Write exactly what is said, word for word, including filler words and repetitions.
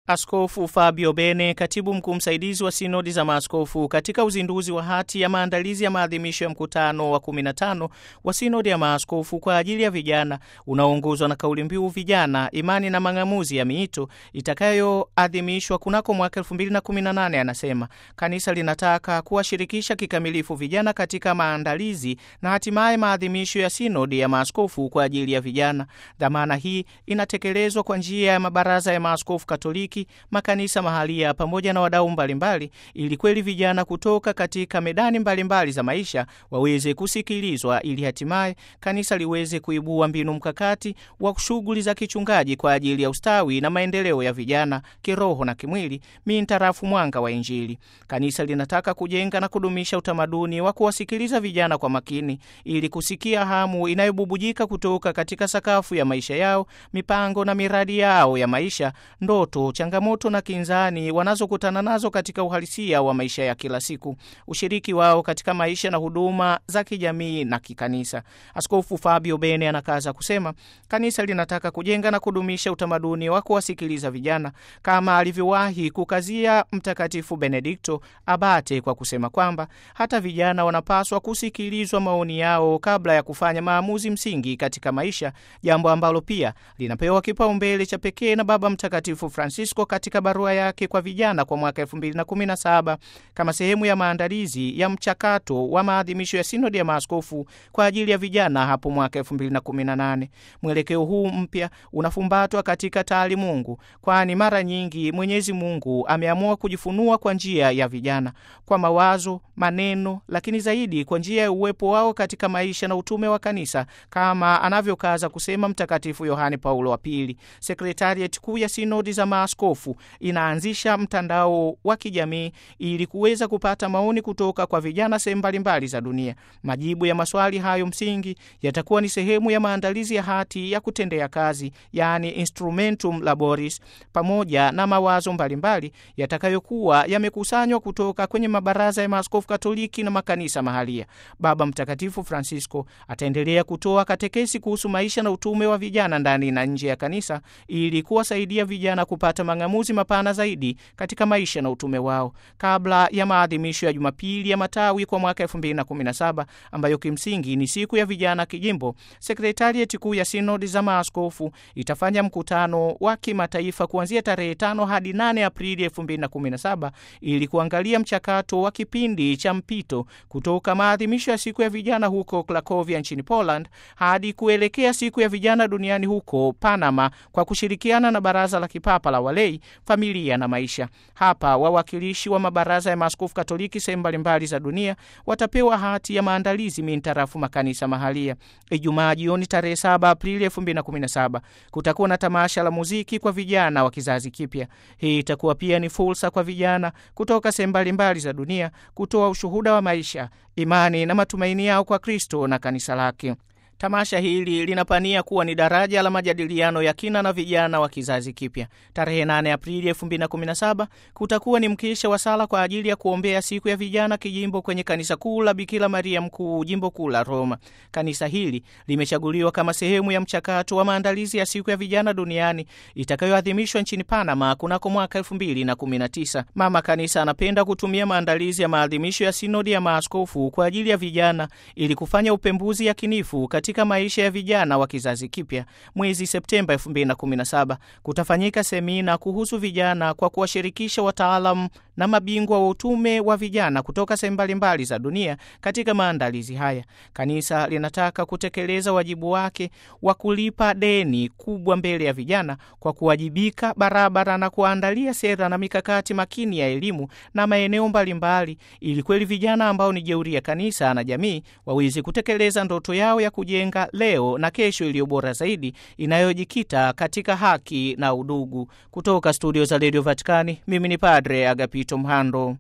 Askofu Fabio Bene, katibu mkuu msaidizi wa sinodi za maaskofu, katika uzinduzi wa hati ya maandalizi ya maadhimisho ya mkutano wa kumi na tano wa sinodi ya maaskofu kwa ajili ya vijana unaoongozwa na kauli mbiu vijana, imani na mang'amuzi ya miito itakayoadhimishwa kunako mwaka elfu mbili na kumi na nane, anasema kanisa linataka kuwashirikisha kikamilifu vijana katika maandalizi na hatimaye maadhimisho ya sinodi ya maaskofu kwa ajili ya vijana. Dhamana hii inatekelezwa kwa njia ya mabaraza ya maaskofu Katoliki, makanisa mahalia pamoja na wadau mbalimbali, ili kweli vijana kutoka katika medani mbalimbali mbali za maisha waweze kusikilizwa, ili hatimaye kanisa liweze kuibua mbinu mkakati wa shughuli za kichungaji kwa ajili ya ustawi na maendeleo ya vijana kiroho na kimwili mintarafu mwanga wa Injili. Kanisa linataka kujenga na kudumisha utamaduni wa kuwasikiliza vijana kwa makini, ili kusikia hamu inayobubujika kutoka katika sakafu ya maisha yao, mipango na miradi yao ya maisha, ndoto, changamoto na kinzani wanazokutana nazo katika uhalisia wa maisha ya kila siku, ushiriki wao katika maisha na huduma za kijamii na kikanisa. Askofu Fabio Bene anakaza kusema kanisa linataka kujenga na kudumisha utamaduni wa kuwasikiliza vijana, kama alivyowahi kukazia Mtakatifu Benedikto Abate kwa kusema kwamba hata vijana wanapaswa kusikilizwa maoni yao kabla ya kufanya maamuzi msingi katika maisha, jambo ambalo pia linapewa kipaumbele cha pekee na Baba Mtakatifu Francisco katika barua yake kwa vijana kwa mwaka elfu mbili na kumi na saba kama sehemu ya maandalizi ya mchakato wa maadhimisho ya sinodi ya maaskofu kwa ajili ya vijana hapo mwaka elfu mbili na kumi na nane. Mwelekeo huu mpya unafumbatwa katika taalimungu, kwani mara nyingi Mwenyezi Mungu ameamua kujifunua kwa njia ya vijana, kwa mawazo, maneno, lakini zaidi kwa njia ya uwepo wao katika maisha na utume wa kanisa, kama anavyokaza kusema Mtakatifu Yohane Paulo wa Pili. Sekretariat kuu ya sinodi za maaskofu inaanzisha mtandao wa kijamii ili kuweza kupata maoni kutoka kwa vijana sehemu mbalimbali za dunia. Majibu ya maswali hayo msingi yatakuwa ni sehemu ya maandalizi ya hati ya kutendea kazi, yani Instrumentum Laboris, pamoja na mawazo mbalimbali yatakayokuwa yamekusanywa kutoka kwenye mabaraza ya maaskofu Katoliki na makanisa mahalia. Baba Mtakatifu Francisco ataendelea kutoa katekesi kuhusu maisha na utume wa vijana ndani na nje ya kanisa, ili kuwasaidia vijana kupata mang'amuzi mapana zaidi katika maisha na utume wao, kabla ya maadhimisho ya Jumapili ya Matawi kwa mwaka elfu mbili na kumi na saba, ambayo kimsingi ni siku ya vijana kijimbo. Sekretariat kuu ya sinodi za maaskofu itafanya mkutano wa kimataifa kuanzia tarehe tano hadi nane Aprili elfu mbili na kumi na saba ili kuangalia mchakato wa kipindi cha mpito kutoka maadhimisho ya siku ya vijana huko Cracovia nchini Poland hadi kuelekea siku ya vijana duniani huko Panama, kwa kushirikiana na Baraza la Kipapa la Walei, Familia na Maisha. Hapa wawakilishi wa mabaraza ya maaskofu Katoliki sehemu mbalimbali za dunia watapewa hati ya maandalizi mintarafu makanisa mahalia. Ijumaa jioni tarehe saba Aprili elfu mbili na kumi na saba kutakuwa na tamasha la muziki kwa vijana wa kizazi kipya. Hii itakuwa pia ni fursa kwa vijana kutoka sehemu mbalimbali za dunia kutoa ushuhuda wa maisha, imani na matumaini yao kwa Kristo na kanisa lake. Tamasha hili linapania kuwa ni daraja la majadiliano ya kina na vijana wa kizazi kipya. Tarehe nane Aprili elfu mbili na kumi na saba kutakuwa ni mkesha wa sala kwa ajili ya kuombea siku ya vijana kijimbo kwenye kanisa kuu la Bikira Maria Mkuu, jimbo kuu la Roma. Kanisa hili limechaguliwa kama sehemu ya mchakato wa maandalizi ya siku ya vijana duniani itakayoadhimishwa nchini Panama kunako mwaka elfu mbili na kumi na tisa. Mama Kanisa anapenda kutumia maandalizi ya maadhimisho ya sinodi ya maaskofu kwa ajili ya vijana ili kufanya upembuzi yakinifu katika katika maisha ya vijana wa kizazi kipya. Mwezi Septemba elfu mbili na kumi na saba kutafanyika semina kuhusu vijana kwa kuwashirikisha wataalamu na mabingwa wa utume wa vijana kutoka sehemu mbalimbali za dunia katika maandalizi haya. Kanisa linataka kutekeleza wajibu wake wa kulipa deni kubwa mbele ya vijana kwa kuwajibika barabara na kuandalia sera na mikakati makini ya elimu na maeneo mbalimbali, ili kweli vijana ambao ni jeuri ya kanisa na jamii waweze kutekeleza ndoto yao ya kujenga leo na kesho iliyo bora zaidi inayojikita katika haki na udugu. Kutoka studio za Radio Vatikani, mimi ni Padre Agapito Mhando.